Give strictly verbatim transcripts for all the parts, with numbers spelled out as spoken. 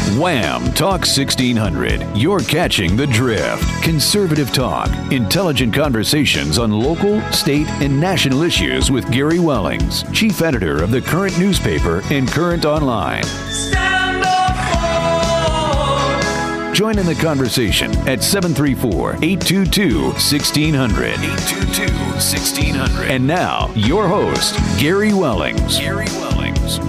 Wham! Talk sixteen hundred. You're catching the drift. Conservative talk, intelligent conversations on local, state, and national issues with Gary Wellings, chief editor of the Current newspaper and Current Online. Stand up for. Join in the conversation at seven three four, eight two two, one six zero zero. eight two two, one six zero zero. And now, your host, Gary Wellings. Gary Wellings.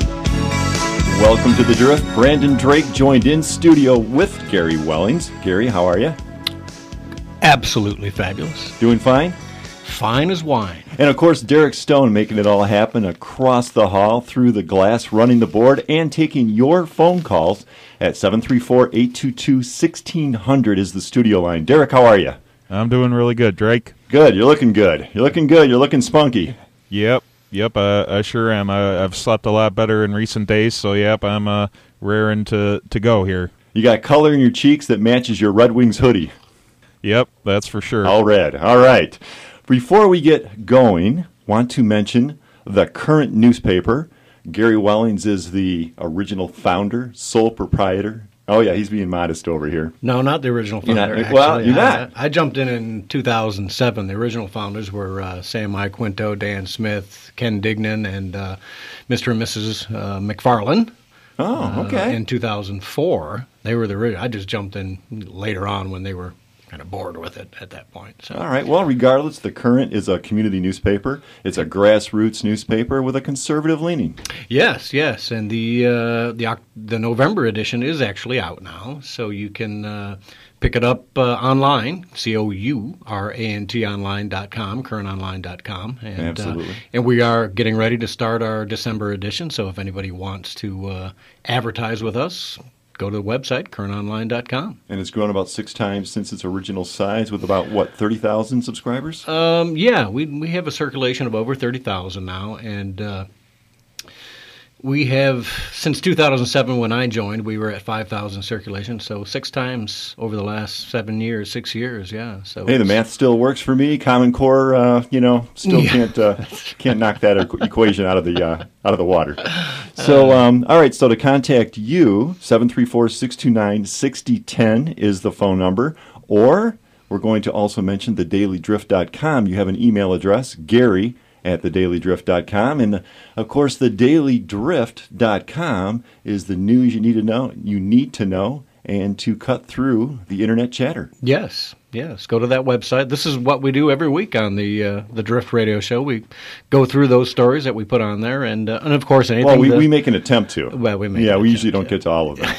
Welcome to The Drift. Brandon Drake joined in studio with Gary Wellings. Gary, how are you? Absolutely fabulous. Doing fine? Fine as wine. And of course, Derek Stone making it all happen across the hall, through the glass, running the board, and taking your phone calls at seven three four, eight two two, one six zero zero is the studio line. Derek, how are you? I'm doing really good, Drake. Good. You're looking good. You're looking good. You're looking spunky. Yep. Yep, uh, I sure am. I, I've slept a lot better in recent days, so yep, I'm uh, raring to, to go here. You got color in your cheeks that matches your Red Wings hoodie. Yep, that's for sure. All red. All right. Before we get going, want to mention the Current newspaper. Gary Wellings is the original founder, sole proprietor. Oh, yeah, he's being modest over here. No, not the original You're founder. not- actually. well, you're I, not. I jumped in in two thousand seven. The original founders were uh, Sam Iaquinto, Dan Smith, Ken Dignan, and uh, Mister and Missus Uh, McFarland. Oh, okay. Uh, in two thousand four, they were the original. I just jumped in later on when they were kind of bored with it at that point. So. All right. Well, regardless, the Current is a community newspaper. It's a grassroots newspaper with a conservative leaning. Yes, yes, and the uh, the Oc- the November edition is actually out now, so you can uh, pick it up uh, online, C O U R A N T online dot com, current online dot com. And, Absolutely. Uh, and we are getting ready to start our December edition, so if anybody wants to uh, advertise with us, go to the website, current online dot com. And it's grown about six times since its original size with about, what, thirty thousand subscribers? Um, yeah, we we have a circulation of over thirty thousand now, and uh, we have, since two thousand seven when I joined, we were at five thousand circulation, so six times over the last seven years, six years, yeah. So Hey, the it's- math still works for me. Common Core, uh, you know, still Yeah. can't uh, can't knock that equ- equation out of the uh, out of the water. So, um, all right. So to contact you, seven three four, six two nine, six zero one zero is the phone number. Or we're going to also mention the daily drift dot com. You have an email address, Gary at the daily drift dot com, and of course, the daily drift dot com is the news you need to know. You need to know, and to cut through the internet chatter. Yes, yes. Go to that website. This is what we do every week on the uh, the Drift Radio Show. We go through those stories that we put on there, and uh, and of course anything. Well, we, that- we make an attempt to. Well, we make yeah, an we usually don't attempt, get to all of them.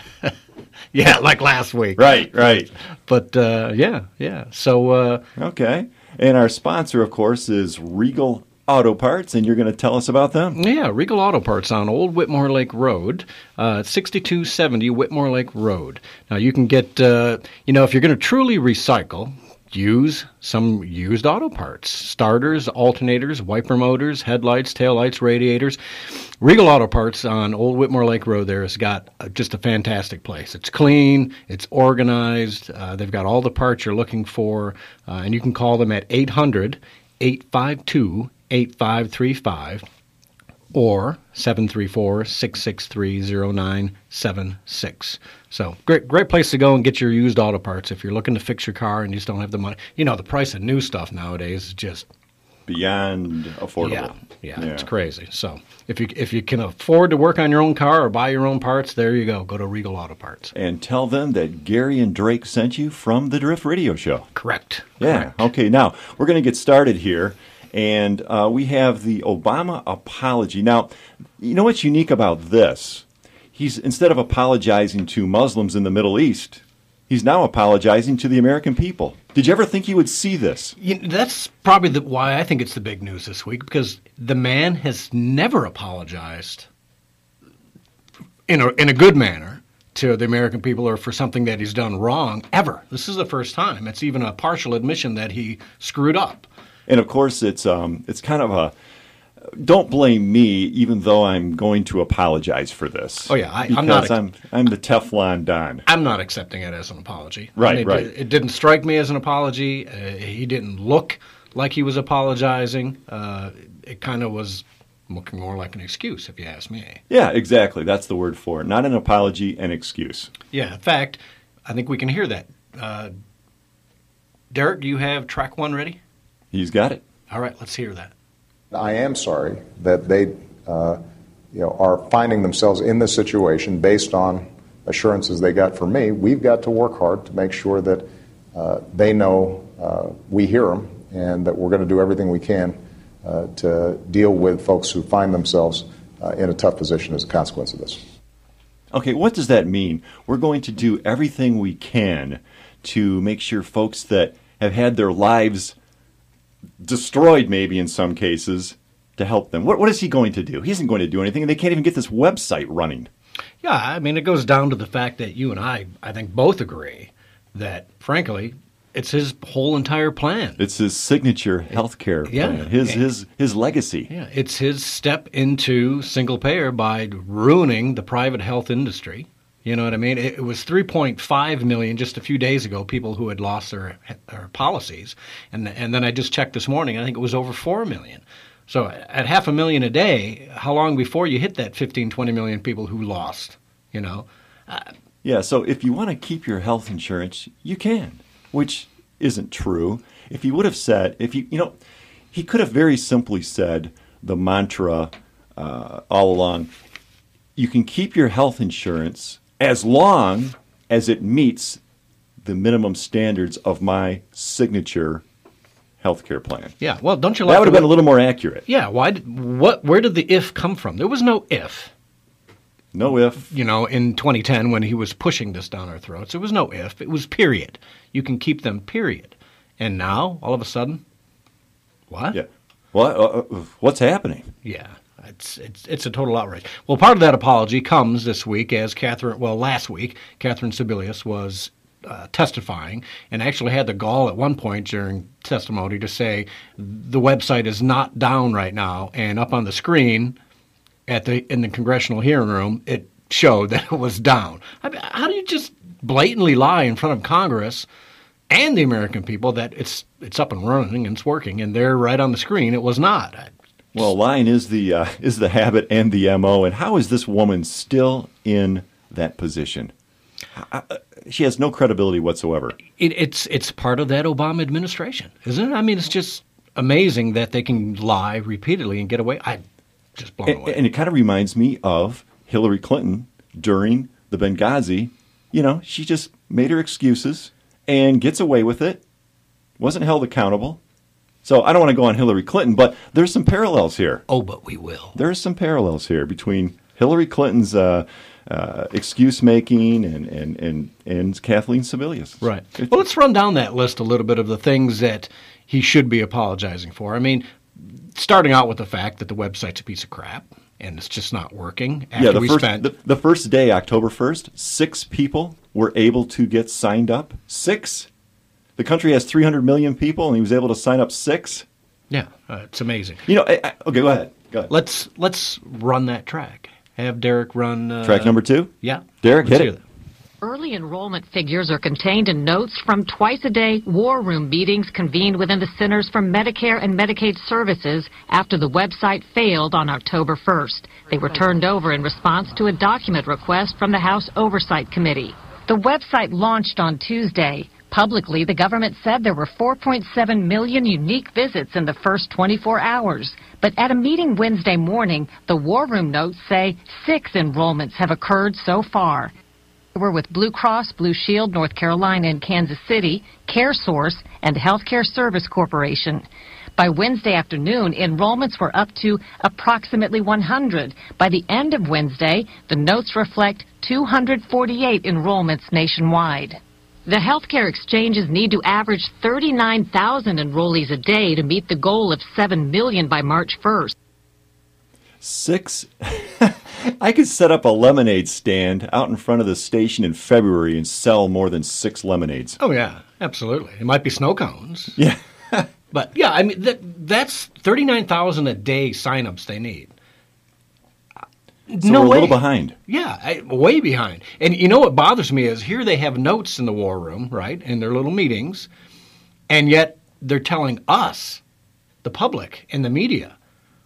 yeah, like last week. Right, right. But uh, yeah, yeah. So uh, Okay. And our sponsor, of course, is Regal Auto Parts, and you're going to tell us about them. yeah, Regal Auto Parts on Old Whitmore Lake Road, uh, sixty-two seventy Whitmore Lake Road. Now you can get, uh, you know, if you're going to truly recycle, use some used auto parts, starters, alternators, wiper motors, headlights, taillights, radiators. Regal Auto Parts on Old Whitmore Lake Road there has got uh, just a fantastic place. It's clean, it's organized, uh, they've got all the parts you're looking for, uh, and you can call them at eight hundred, eight five two, eight five three five or seven three four, six six three, zero nine seven six. So great great place to go and get your used auto parts if you're looking to fix your car and you just don't have the money. You know, the price of new stuff nowadays is just Beyond affordable. yeah, yeah, it's crazy. So if you if you can afford to work on your own car or buy your own parts, there you go. Go to Regal Auto Parts. And tell them that Gary and Drake sent you from the Drift Radio Show. Correct. Yeah. Correct. Okay, now we're going to get started here. And uh, we have the Obama apology. Now, you know what's unique about this? He's, instead of apologizing to Muslims in the Middle East, he's now apologizing to the American people. Did you ever think you would see this? You know, that's probably the, why I think it's the big news this week, because the man has never apologized in a in a good manner to the American people or for something that he's done wrong, ever. This is the first time. It's even a partial admission that he screwed up. And of course, it's um, it's kind of a don't blame me, even though I'm going to apologize for this. Oh, yeah, I- because I'm not- I'm I'm the Teflon Don. I'm not accepting it as an apology. Right, I mean, right. It, it didn't strike me as an apology. Uh, he didn't look like he was apologizing. Uh, it kind of was looking more like an excuse, if you ask me. Yeah, exactly. That's the word for it. Not an apology, an excuse. Yeah, in fact, I think we can hear that. Uh, Derek, do you have track one ready? He's got it. All right, let's hear that. I am sorry that they uh, you know, are finding themselves in this situation based on assurances they got from me. We've got to work hard to make sure that uh, they know uh, we hear them and that we're going to do everything we can uh, to deal with folks who find themselves uh, in a tough position as a consequence of this. Okay, what does that mean? We're going to do everything we can to make sure folks that have had their lives destroyed, maybe in some cases, to help them. What, what is he going to do? He isn't going to do anything, and they can't even get this website running. Yeah, I mean, it goes down to the fact that you and I, I think, both agree that, frankly, it's his whole entire plan. It's his signature health care Yeah. plan, his, his, his legacy. Yeah, it's his step into single payer by ruining the private health industry. You know what I mean? It, it was three point five million just a few days ago, people who had lost their, their policies. And, and then I just checked this morning, I think it was over four million. So at half a million a day, how long before you hit that fifteen, twenty million people who lost, you know? Uh, Yeah, so if you want to keep your health insurance, you can, which isn't true. If he would have said, if you, you know, he could have very simply said the mantra uh, all along, you can keep your health insurance as long as it meets the minimum standards of my signature health care plan. yeah, well, don't you like That would have the been a little more accurate. Yeah, why did, what, where did the if come from? There was no if. No if. You know, in twenty ten when he was pushing this down our throats, there was no if. It was period. You can keep them, period. And now, all of a sudden, what? Yeah. What? Uh, uh, what's happening? Yeah, it's it's it's a total outrage. Well, part of that apology comes this week as Catherine, well, last week, Catherine Sebelius was uh, testifying and actually had the gall at one point during testimony to say the website is not down right now, and up on the screen at the in the congressional hearing room, it showed that it was down. I mean, how do you just blatantly lie in front of Congress and the American people that it's it's up and running and it's working, and there right on the screen it was not? I, Well, lying is the uh, is the habit and the M O. And how is this woman still in that position? I, I, she has no credibility whatsoever. It, it's it's part of that Obama administration, isn't it? I mean, it's just amazing that they can lie repeatedly and get away. I just blown And, away. and it kind of reminds me of Hillary Clinton during the Benghazi. You know, she just made her excuses and gets away with it. Wasn't held accountable. So I don't want to go on Hillary Clinton, but there's some parallels here. oh, but we will. There's some parallels here between Hillary Clinton's uh, uh, excuse making and, and, and, and Kathleen Sebelius. Right. It- Well, let's run down that list a little bit of the things that he should be apologizing for. I mean, starting out with the fact that the website's a piece of crap and it's just not working. After yeah, the we first spent the, the first day, October first, six people were able to get signed up. Six. The country has three hundred million people, and he was able to sign up six. yeah, uh, it's amazing. You know, I, I, okay, go ahead. Go ahead. Let's let's run that track. Have Derek run uh, Track number two. Yeah, Derek, let's hit hear it. that. Early enrollment figures are contained in notes from twice-a-day war room meetings convened within the Centers for Medicare and Medicaid Services after the website failed on October first. They were turned over in response to a document request from the House Oversight Committee. The website launched on Tuesday. Publicly, the government said there were four point seven million unique visits in the first twenty-four hours. But at a meeting Wednesday morning, the war room notes say six enrollments have occurred so far. We're with Blue Cross, Blue Shield, North Carolina, and Kansas City, CareSource, and Healthcare Service Corporation. By Wednesday afternoon, enrollments were up to approximately one hundred. By the end of Wednesday, the notes reflect two hundred forty-eight enrollments nationwide. The healthcare exchanges need to average thirty-nine thousand enrollees a day to meet the goal of seven million by March first. Six. I could set up a lemonade stand out in front of the station in February and sell more than six lemonades. Oh yeah, absolutely. It might be snow cones. Yeah. But yeah, I mean that that's thirty-nine thousand a day signups they need. So no we're way. a little behind. Yeah, I, way behind. And you know what bothers me is here they have notes in the war room, right, in their little meetings, and yet they're telling us, the public and the media,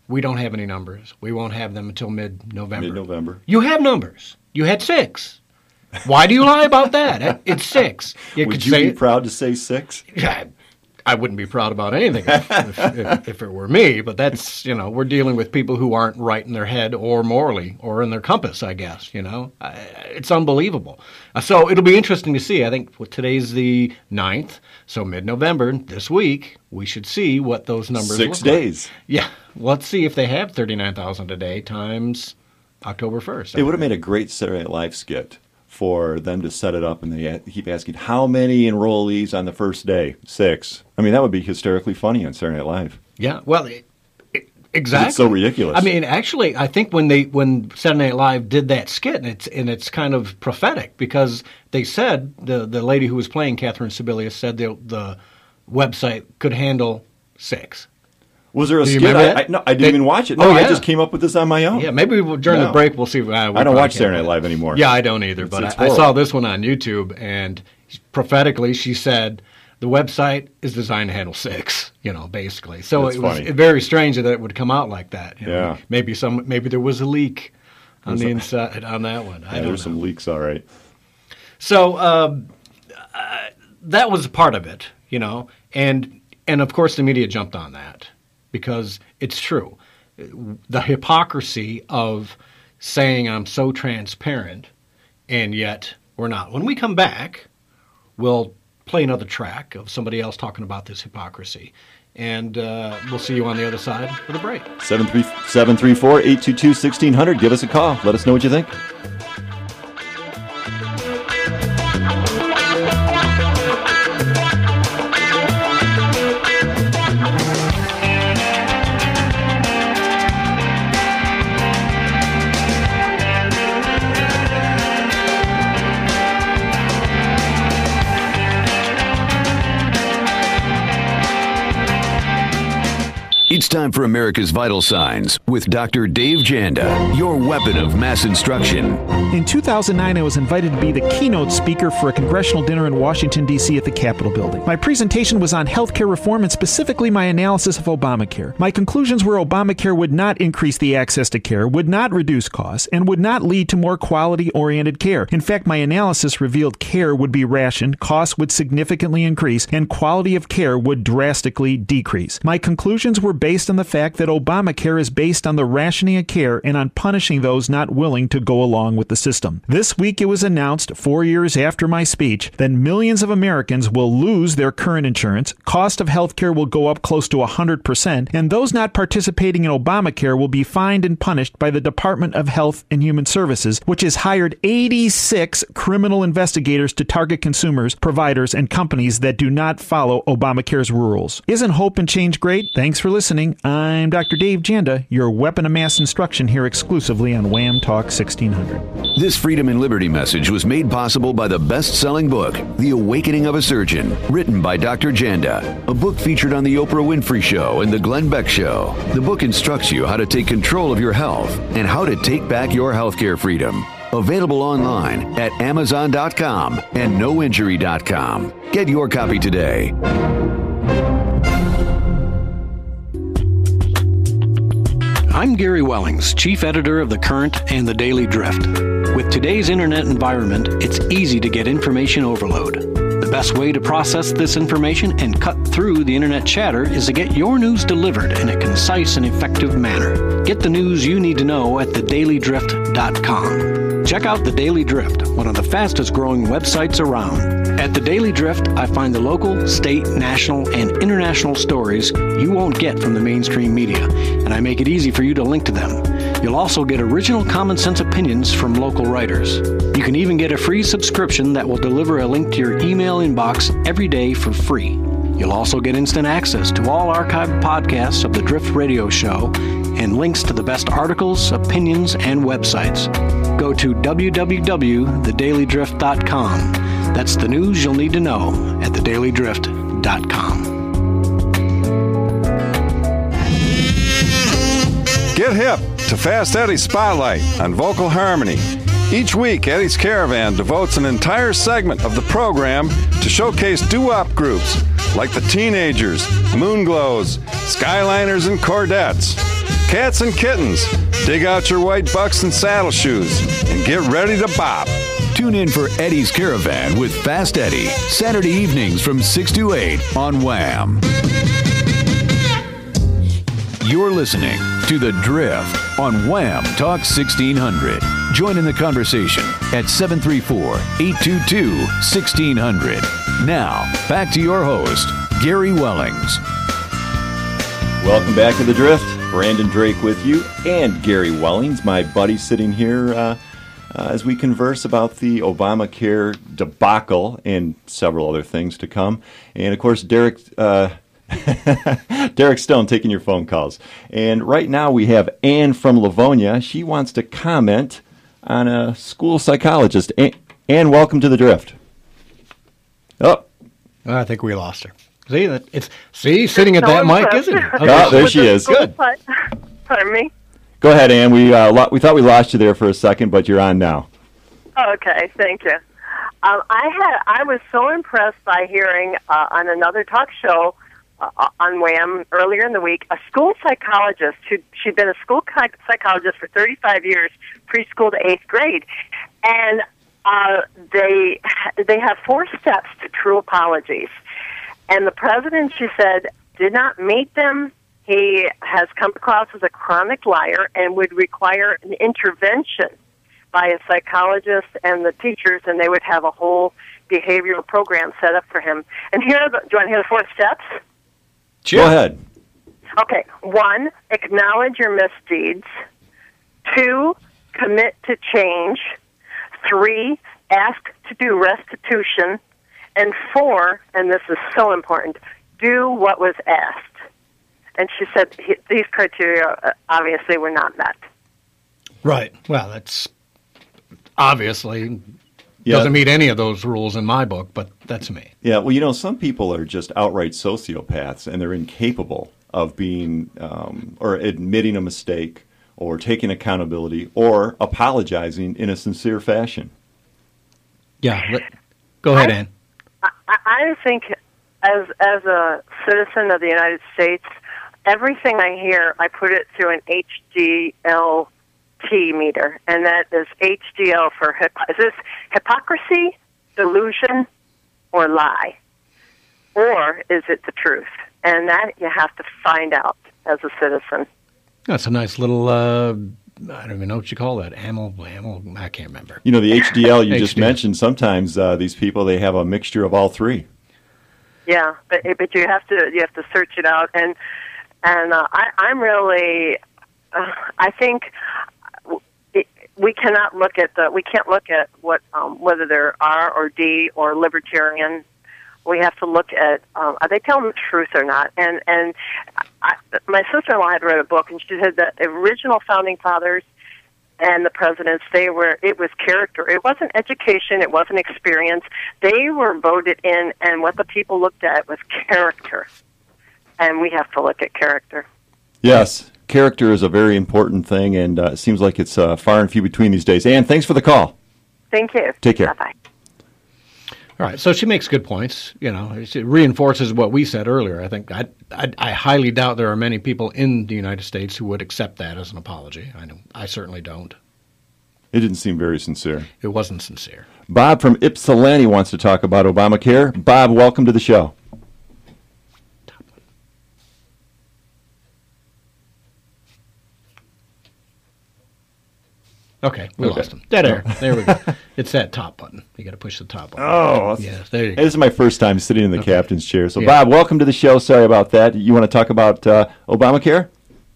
We don't have any numbers. We won't have them until mid-November. Mid-November. You have numbers. You had six. Why do you lie about that? It's six. You Would could you say, be proud to say six? Yeah, I wouldn't be proud about anything if, if, if, if it were me, but that's, you know, we're dealing with people who aren't right in their head or morally or in their compass, I guess, you know. I, it's unbelievable. Uh, so it'll be interesting to see. I think well, today's the ninth, so mid-November, this week, we should see what those numbers Six look days. like. Yeah, let's see if they have thirty-nine thousand a day times October first. It would have made a great Saturday Night Live skit for them to set it up, and they keep asking, how many enrollees on the first day? Six. I mean, that would be hysterically funny on Saturday Night Live. Yeah, well, it, it, exactly. It's so ridiculous. I mean, actually, I think when they when Saturday Night Live did that skit, and it's and it's kind of prophetic because they said the the lady who was playing Catherine Sebelius said the the website could handle six. Was there a Do you skit? remember I, that? I, no, I didn't They- even watch it. No, Oh, I yeah. just came up with this on my own. Yeah, maybe we'll, during No. the break we'll see. Uh, we I don't probably watch can't Saturday Night do Live that. anymore. Yeah, I don't either. It's- but it's I, I saw horrible. this one on YouTube, and prophetically she said the website is designed to handle six. You know, basically. So That's it was funny. very strange that it would come out like that. you know. Yeah. Maybe some. Maybe there was a leak on There's the a- inside on that one. I Yeah, don't there's know. some leaks, all right. So um, uh, that was part of it, you know, and and of course the media jumped on that because it's true. The hypocrisy of saying I'm so transparent and yet we're not. When we come back, we'll play another track of somebody else talking about this hypocrisy. And uh, we'll see you on the other side for the break. seven three seven three four, eight two two, one six zero zero. Give us a call. Let us know what you think. It's time for America's Vital Signs with Doctor Dave Janda, your weapon of mass instruction. In two thousand nine, I was invited to be the keynote speaker for a congressional dinner in Washington, D C at the Capitol building. My presentation was on healthcare reform and specifically my analysis of Obamacare. My conclusions were Obamacare would not increase the access to care, would not reduce costs, and would not lead to more quality-oriented care. In fact, my analysis revealed care would be rationed, costs would significantly increase, and quality of care would drastically decrease. My conclusions were based on the fact that Obamacare is based on the rationing of care and on punishing those not willing to go along with the system. This week it was announced, four years after my speech, that millions of Americans will lose their current insurance, cost of health care will go up close to one hundred percent, and those not participating in Obamacare will be fined and punished by the Department of Health and Human Services, which has hired eighty-six criminal investigators to target consumers, providers, and companies that do not follow Obamacare's rules. Isn't hope and change great? Thanks for listening. I'm Doctor Dave Janda, your weapon of mass instruction here exclusively on Wham Talk sixteen hundred. This freedom and liberty message was made possible by the best-selling book, The Awakening of a Surgeon, written by Doctor Janda, a book featured on The Oprah Winfrey Show and The Glenn Beck Show. The book instructs you how to take control of your health and how to take back your healthcare freedom. Available online at amazon dot com and no injury dot com. Get your copy today. I'm Gary Wellings, Chief Editor of The Current and The Daily Drift. With today's internet environment, it's easy to get information overload. The best way to process this information and cut through the internet chatter is to get your news delivered in a concise and effective manner. Get the news you need to know at the daily drift dot com. Check out The Daily Drift, one of the fastest growing websites around. At The Daily Drift, I find the local, state, national, and international stories you won't get from the mainstream media, and I make it easy for you to link to them. You'll also get original common sense opinions from local writers. You can even get a free subscription that will deliver a link to your email inbox every day for free. You'll also get instant access to all archived podcasts of the Drift Radio Show and links to the best articles, opinions, and websites. Go to w w w dot the daily drift dot com. That's the news you'll need to know at the daily drift dot com. Get hip to Fast Eddie's Spotlight on Vocal Harmony. Each week, Eddie's Caravan devotes an entire segment of the program to showcase doo-wop groups like the Teenagers, Moonglows, Skyliners, and Chordettes. cats and kittens. Dig out your white bucks and saddle shoes and get ready to bop. Tune in for Eddie's Caravan with Fast Eddie, Saturday evenings from six to eight on Wham. You're listening to The Drift on Wham Talk sixteen hundred. Join in the conversation at seven three four, eight two two, one six zero zero. Now, back to your host, Gary Wellings. Welcome back to The Drift. Brandon Drake with you, and Gary Wellings, my buddy, sitting here uh, uh, as we converse about the Obamacare debacle and several other things to come. And, of course, Derek... Uh, Derek Stone taking your phone calls. And right now we have Ann from Livonia. She wants to comment on a school psychologist. Ann, Ann, welcome to The Drift. Oh. I think we lost her. See, that it's see sitting at that mic, isn't it? Okay. Oh, there she is. Good. Pardon me? Go ahead, Ann. We, uh, lo- we thought we lost you there for a second, but you're on now. Okay, thank you. Um, I had I was so impressed by hearing uh, on another talk show Uh, on Wham earlier in the week, a school psychologist who she'd been a school psychologist for thirty-five years, preschool to eighth grade, and uh, they they have four steps to true apologies. And the president, she said, did not meet them. He has come across as a chronic liar and would require an intervention by a psychologist and the teachers, and they would have a whole behavioral program set up for him. And here, are the, do you want to hear the four steps? Sure. Go ahead. Okay. One, acknowledge your misdeeds. Two, commit to change. Three, ask to do restitution. And four, and this is so important, do what was asked. And she said he, these criteria uh, obviously were not met. Right. Well, that's obviously... Yeah. Doesn't meet any of those rules in my book, but that's me. Yeah, well, you know, some people are just outright sociopaths, and they're incapable of being um, or admitting a mistake or taking accountability or apologizing in a sincere fashion. Yeah, let, go ahead, I, Ann. I, I think as as a citizen of the United States, everything I hear, I put it through an H D L T meter, and that is H D L for hip- is this hypocrisy, delusion, or lie, or is it the truth? And that you have to find out as a citizen. That's a nice little. Uh, I don't even know what you call that. Amel, amel. I can't remember. You know, the H D L you H D L. just mentioned. Sometimes uh, these people they have a mixture of all three. Yeah, but but you have to you have to search it out, and and uh, I, I'm really, uh, I think. We cannot look at the. We can't look at what um, whether they're R or D or libertarian. We have to look at um, are they telling the truth or not? And and I, my sister-in-law had read a book, and she said that the original founding fathers and the presidents, they were. It was character. It wasn't education. It wasn't experience. They were voted in, and what the people looked at was character. And we have to look at character. Yes. Character is a very important thing, and uh, it seems like it's uh, far and few between these days. Ann, thanks for the call. Thank you. Take care. Bye-bye. All right, so she makes good points. You know, it reinforces what we said earlier. I think I, I, I highly doubt there are many people in the United States who would accept that as an apology. I know, I certainly don't. It didn't seem very sincere. It wasn't sincere. Bob from Ypsilanti wants to talk about Obamacare. Bob, welcome to the show. Okay, we okay. lost him. Dead air. There we go. It's that top button. You got to push the top button. Oh, yes. There you hey, go. this is my first time sitting in the Okay. captain's chair. So, Yeah. Bob, welcome to the show. Sorry about that. You want to talk about uh, Obamacare?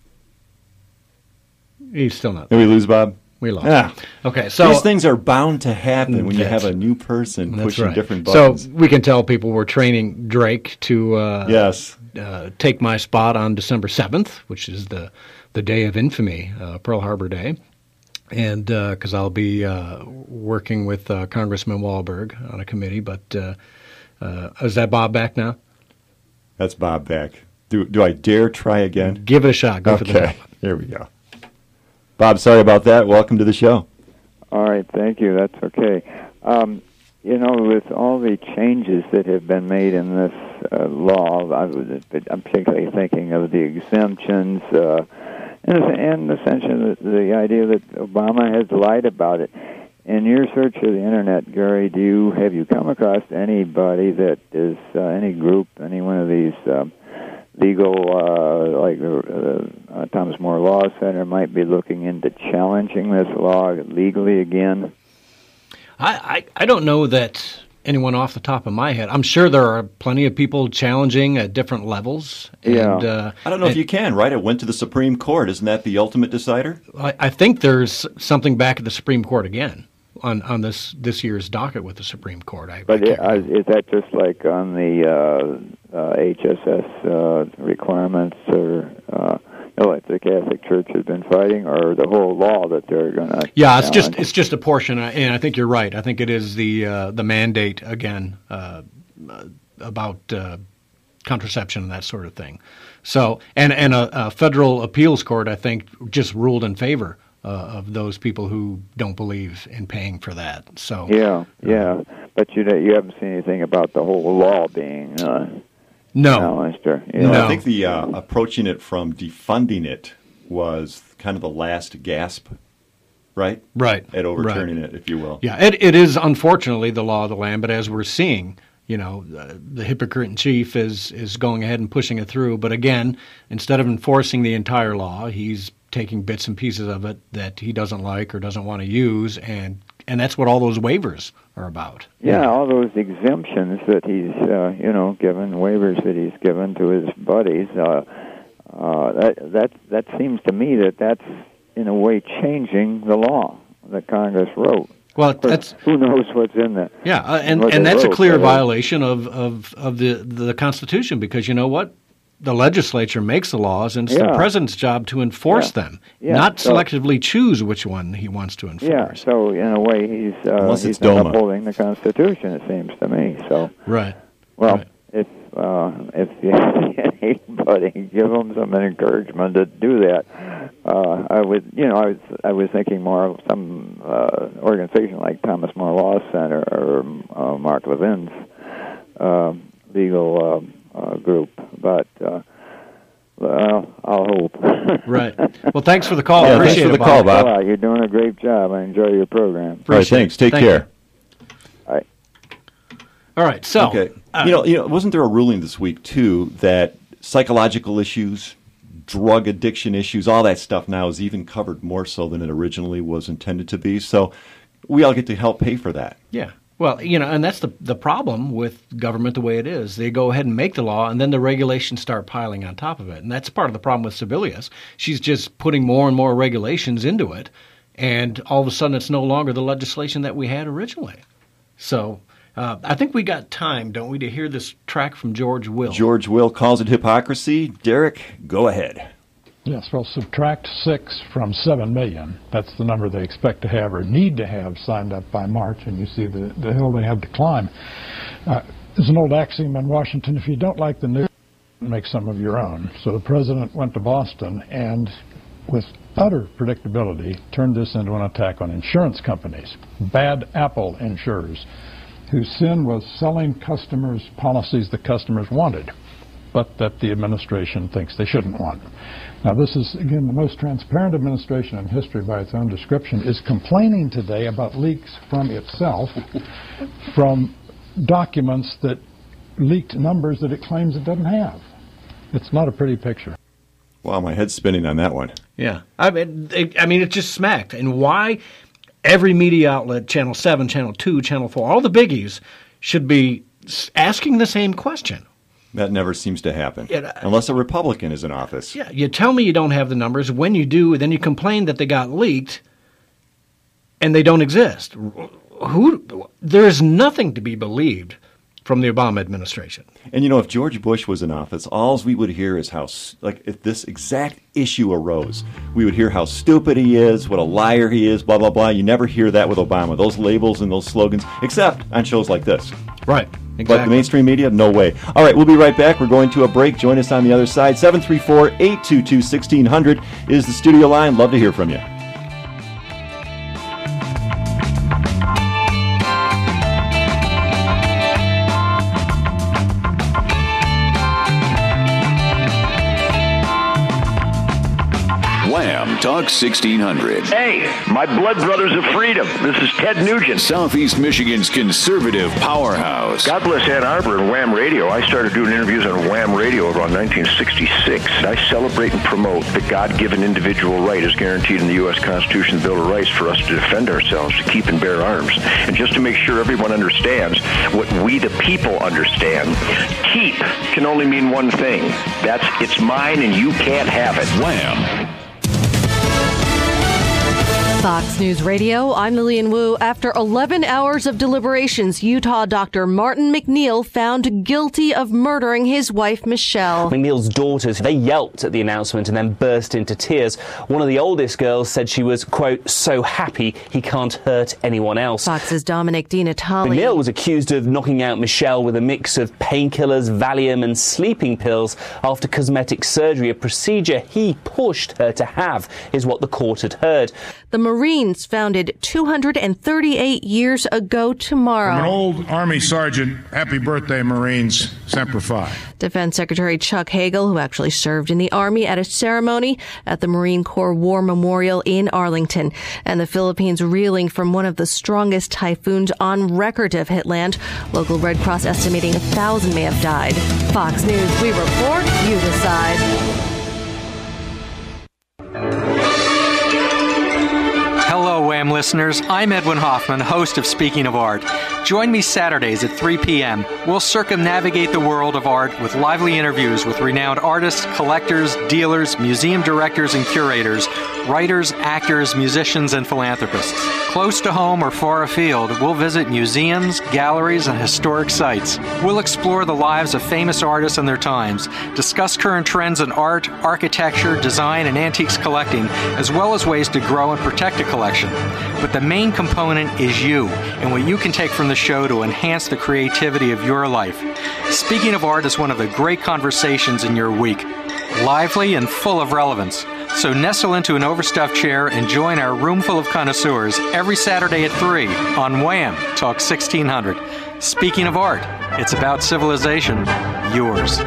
He's still not. Did we lose Bob? We lost. Ah. him. Okay, so These things are bound to happen when you That's- have a new person that's pushing right. different buttons. So we can tell people we're training Drake to uh, yes. uh, take my spot on December seventh, which is the the day of infamy, uh, Pearl Harbor Day. And because uh, I'll be uh, working with uh, Congressman Wahlberg on a committee, but uh, uh, is that Bob back now? That's Bob back. Do do I dare try again? Give it a shot. Go for the Okay, here we go. Bob, sorry about that. Welcome to the show. All right, thank you. That's okay. Um, you know, with all the changes that have been made in this uh, law, I was, I'm particularly thinking of the exemptions uh, and, and essentially the, the idea that Obama has lied about it. In your search of the internet, Gary, do you have you come across anybody that is uh, any group, any one of these uh, legal, uh, like the uh, uh, Thomas More Law Center, might be looking into challenging this law legally again? I, I, I don't know that anyone off the top of my head. I'm sure there are plenty of people challenging at different levels. And, yeah. Uh, I don't know and, if you can, right? It went to the Supreme Court. Isn't that the ultimate decider? I, I think there's something back at the Supreme Court again on, on this, this year's docket with the Supreme Court. I, but I it, uh, is that just like on the uh, uh, H S S uh, requirements, or uh, you know, like the Catholic Church has been fighting, or the whole law that they're going to? Yeah, it's just it's just a portion, and I think you're right. I think it is the uh, the mandate again uh, about uh, contraception and that sort of thing. So, and and a, a federal appeals court, I think, just ruled in favor uh, of those people who don't believe in paying for that. So yeah, yeah, but you you haven't seen anything about the whole law being. Uh, No. challenged or, you No, know. I think the uh, approaching it from defunding it was kind of the last gasp, right? Right. At overturning right. it, if you will. Yeah, it, it is unfortunately the law of the land, but as we're seeing, you know, uh, the hypocrite in chief is, is going ahead and pushing it through. But again, instead of enforcing the entire law, he's taking bits and pieces of it that he doesn't like or doesn't want to use, and and that's what all those waivers are about. Yeah, all those exemptions that he's, uh, you know, given, waivers that he's given to his buddies, uh, uh, that, that, that seems to me that that's, in a way, changing the law that Congress wrote. Well, that's who knows what's in there. Yeah, uh, and, what and they that's a wrote, clear but, uh, violation of, of, of the, the Constitution, because you know what? The legislature makes the laws, and it's Yeah. the president's job to enforce Yeah. them, Yeah, not so- selectively choose which one he wants to enforce. Yeah, so in a way he's, uh, Unless he's it's not DOMA. upholding the Constitution, it seems to me. So, Right. well, Right. if uh, if you see anybody, give them some encouragement to do that. Uh, I would, you know, I was I was thinking more of some uh, organization like Thomas More Law Center or uh, Mark Levin's uh, legal uh, uh, group, but. Uh, Well, I'll hope. Right. Well, thanks for the call. Yeah, Appreciate thanks for it, the call, Bob. Well, you're doing a great job. I enjoy your program. All right, Appreciate thanks. it. Take Thank care. All right. All right. So, Okay. uh, you know, you know, wasn't there a ruling this week too that psychological issues, drug addiction issues, all that stuff now is even covered more so than it originally was intended to be? So we all get to help pay for that. yeah. Well, you know, and that's the the problem with government the way it is. They go ahead and make the law, and then the regulations start piling on top of it. And that's part of the problem with Sebelius. She's just putting more and more regulations into it, and all of a sudden it's no longer the legislation that we had originally. So uh, I think we got time, don't we, to hear this track from George Will. George Will calls it hypocrisy. Derek, go ahead. Yes, well, subtract six from seven million. That's the number they expect to have or need to have signed up by March, and you see the, the hill they have to climb. Uh, there's an old axiom in Washington: if you don't like the news, make some of your own. So the president went to Boston and, with utter predictability, turned this into an attack on insurance companies, bad apple insurers, whose sin was selling customers policies the customers wanted, but that the administration thinks they shouldn't want. Now, this is, again, the most transparent administration in history by its own description, is complaining today about leaks from itself, from documents that leaked numbers that it claims it doesn't have. It's not a pretty picture. Wow, my head's spinning on that one. Yeah. I mean, it, I mean, it just smacked. And why every media outlet, Channel seven, Channel two, Channel four, all the biggies should be s- asking the same question. That never seems to happen, Yeah, unless a Republican is in office. Yeah, you tell me you don't have the numbers. When you do, then you complain that they got leaked, and they don't exist. Who? There is nothing to be believed from the Obama administration. And you know, if George Bush was in office, all we would hear is how, s- like, if this exact issue arose, we would hear how stupid he is, what a liar he is, blah, blah, blah. You never hear that with Obama, those labels and those slogans, except on shows like this. Right, But the exactly. mainstream media, no way. All right, we'll be right back. We're going to a break. Join us on the other side. seven three four, eight two two, one six zero zero is the studio line. Love to hear from you. Talk sixteen hundred. Hey, my blood brothers of freedom. This is Ted Nugent. Southeast Michigan's conservative powerhouse. God bless Ann Arbor and Wham Radio. I started doing interviews on Wham Radio around nineteen sixty-six. I celebrate and promote the God-given individual right as guaranteed in the U S Constitution, Bill of Rights, for us to defend ourselves, to keep and bear arms. And just to make sure everyone understands what we the people understand, keep can only mean one thing. That's it's mine and you can't have it. Wham! Fox News Radio, I'm Lillian Wu. After eleven hours of deliberations, Utah doctor Martin McNeil found guilty of murdering his wife, Michelle. McNeil's daughters, they yelped at the announcement and then burst into tears. One of the oldest girls said she was, quote, so happy he can't hurt anyone else. Fox's Dominic DiNatale. McNeil was accused of knocking out Michelle with a mix of painkillers, Valium and sleeping pills after cosmetic surgery, a procedure he pushed her to have, is what the court had heard. The Marines founded two hundred thirty-eight years ago tomorrow. From an old Army sergeant, happy birthday, Marines. Semper Fi. Defense Secretary Chuck Hagel, who actually served in the Army, at a ceremony at the Marine Corps War Memorial in Arlington. And the Philippines reeling from one of the strongest typhoons on record to have hit land. Local Red Cross estimating a thousand may have died. Fox News, we report, you decide. Hello, Wham listeners. I'm Edwin Hoffman, host of Speaking of Art. Join me Saturdays at three p.m. We'll circumnavigate the world of art with lively interviews with renowned artists, collectors, dealers, museum directors and curators, writers, actors, musicians, and philanthropists. Close to home or far afield, we'll visit museums, galleries, and historic sites. We'll explore the lives of famous artists and their times, discuss current trends in art, architecture, design, and antiques collecting, as well as ways to grow and protect a collection. But the main component is you, and what you can take from the show to enhance the creativity of your life. Speaking of Art is one of the great conversations in your week, lively and full of relevance. So nestle into an overstuffed chair and join our room full of connoisseurs every Saturday at three on Wham! Talk sixteen hundred. Speaking of art, it's about civilization, yours.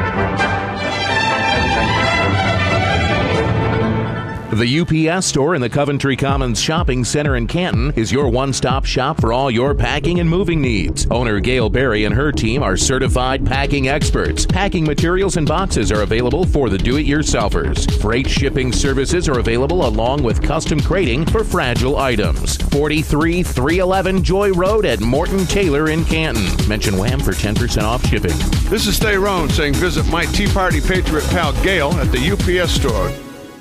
The U P S store in the Coventry Commons Shopping Center in Canton is your one-stop shop for all your packing and moving needs. Owner Gail Berry and her team are certified packing experts. Packing materials and boxes are available for the do-it-yourselfers. Freight shipping services are available along with custom crating for fragile items. forty-three three eleven Joy Road at Morton Taylor in Canton. Mention Wham for ten percent off shipping. This is Stay Roan saying visit my Tea Party Patriot pal Gail at the U P S store.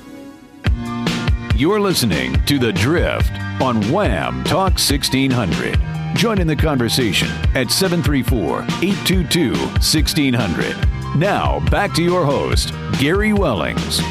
You're listening to The Drift on Wham! Talk sixteen hundred. Join in the conversation at seven three four, eight two two, one six zero zero. Now, back to your host, Gary Wellings.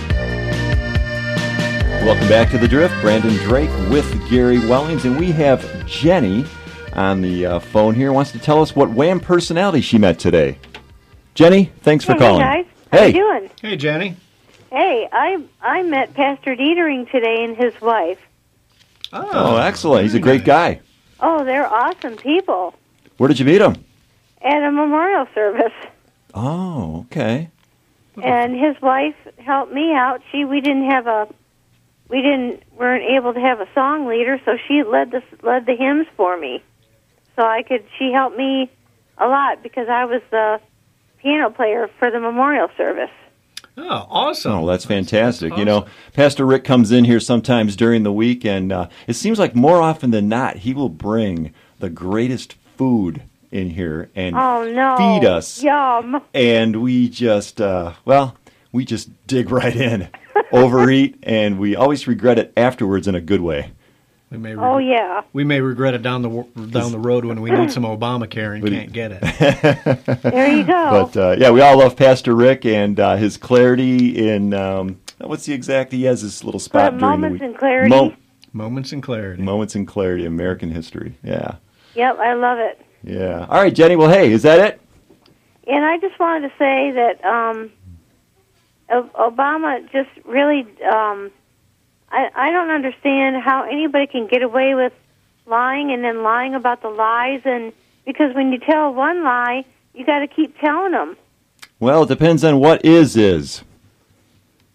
Welcome back to The Drift. Brandon Drake with Gary Wellings, and we have Jenny on the uh, phone here. Wants to tell us what Wham! Personality she met today. Jenny, thanks for hey, calling. Hey, guys. How Hey. you doing? Hey, Jenny. Hey, I I met Pastor Dietering today and his wife. Oh, excellent. He's a great guy. Oh, they're awesome people. Where did you meet him? At a memorial service. Oh, okay. And his wife helped me out. She we didn't have a we didn't weren't able to have a song leader, so she led the led the hymns for me. So I could she helped me a lot because I was the piano player for the memorial service. Oh, awesome. Oh, that's fantastic. You know, Pastor Rick comes in here sometimes during the week, and uh, it seems like more often than not, he will bring the greatest food in here and Oh no. feed us. Yum. And we just, uh, well, we just dig right in, overeat, and we always regret it afterwards in a good way. We may Oh yeah. We may regret it down the wo- down the road when we need some Obamacare and can't get it. There you go. But, uh, yeah, we all love Pastor Rick and uh, his clarity in, um, what's the exact, he has this little spot What, during Moments the week. in Clarity? Mo- Moments in Clarity. Moments in Clarity, American History. Yeah, Yep, I love it. yeah. All right, Jenny, well, hey, is that it? And I just wanted to say that um, O- Obama just really, um, I, I don't understand how anybody can get away with lying and then lying about the lies. And because when you tell one lie, you got to keep telling them. Well, it depends on what is is.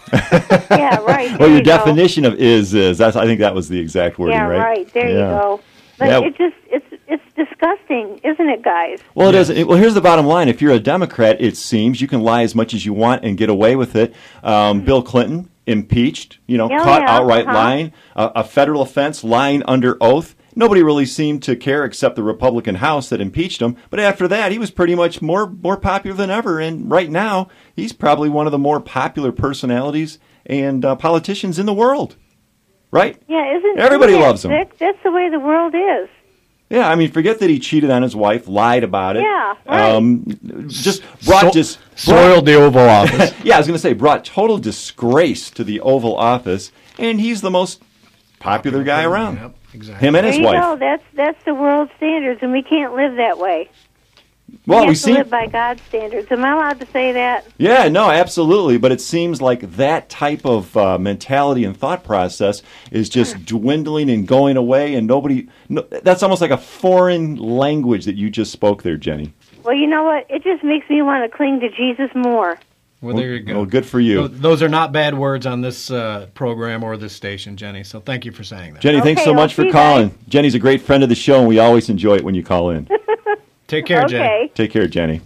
Yeah, right. Well, there your you go. definition of is is that's I think that was the exact wording, Yeah, right? right. There you Yeah. go. But Yeah. it just it's it's disgusting, isn't it, guys? Well, it is. Well, here's the bottom line. If you're a Democrat, it seems you can lie as much as you want and get away with it. Um, Bill Clinton, impeached, you know, Yeah, caught yeah, outright uh-huh. lying, uh, a federal offense, lying under oath. Nobody really seemed to care except the Republican House that impeached him. But after that, he was pretty much more more popular than ever. And right now, he's probably one of the more popular personalities and uh, politicians in the world. Right? Yeah, isn't Everybody isn't that loves him. sick? That's the way the world is. Yeah, I mean, forget that he cheated on his wife, lied about it. Yeah, right. Um, just brought So- just soiled the Oval Office. Yeah, I was going to say brought total disgrace to the Oval Office, and he's the most popular guy around. Yep, exactly. Him and his there you wife. go. That's that's the world standards, and we can't live that way. Well, we we have to see. live by God's standards. Am I allowed to say that? Yeah, no, absolutely. But it seems like that type of uh, mentality and thought process is just dwindling and going away, and nobody. No, that's almost like a foreign language that you just spoke there, Jenny. Well, you know what? It just makes me want to cling to Jesus more. Well, there you go. Well, good for you. Tho- Those are not bad words on this uh, program or this station, Jenny. So thank you for saying that. Jenny, thanks so much for calling. Jenny's a great friend of the show, and we always enjoy it when you call in. Take care, Jenny. Take care, Jenny.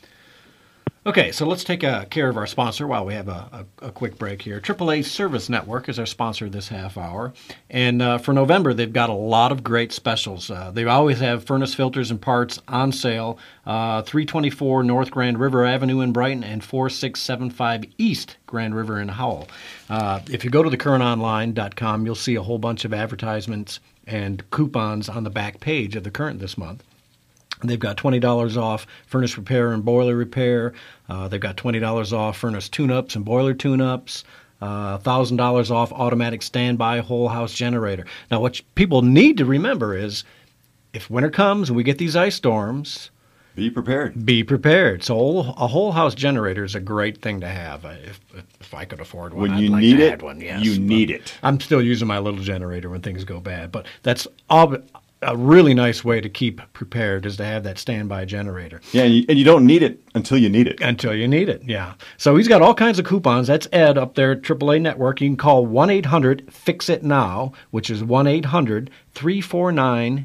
Okay, so let's take uh, care of our sponsor while we have a, a, a quick break here. triple A Service Network is our sponsor this half hour. And uh, for November, they've got a lot of great specials. Uh, they always have furnace filters and parts on sale. Uh, three twenty-four North Grand River Avenue in Brighton and four six seven five East Grand River in Howell. Uh, if you go to the current online dot com, you'll see a whole bunch of advertisements and coupons on the back page of the Current this month. They've got twenty dollars off furnace repair and boiler repair. Uh, they've got twenty dollars off furnace tune-ups and boiler tune-ups. Uh, one thousand dollars off automatic standby whole house generator. Now, what people need to remember is if winter comes and we get these ice storms, be prepared. Be prepared. So a whole house generator is a great thing to have. If, if I could afford one, When I'd you like need to it, add one, yes, you but need it. I'm still using my little generator when things go bad, but that's all. A really nice way to keep prepared is to have that standby generator. Yeah, and you, and you don't need it until you need it. Until you need it, yeah. So he's got all kinds of coupons. That's Ed up there at triple A Network. You can call one eight hundred fix it now, which is one eight hundred three four nine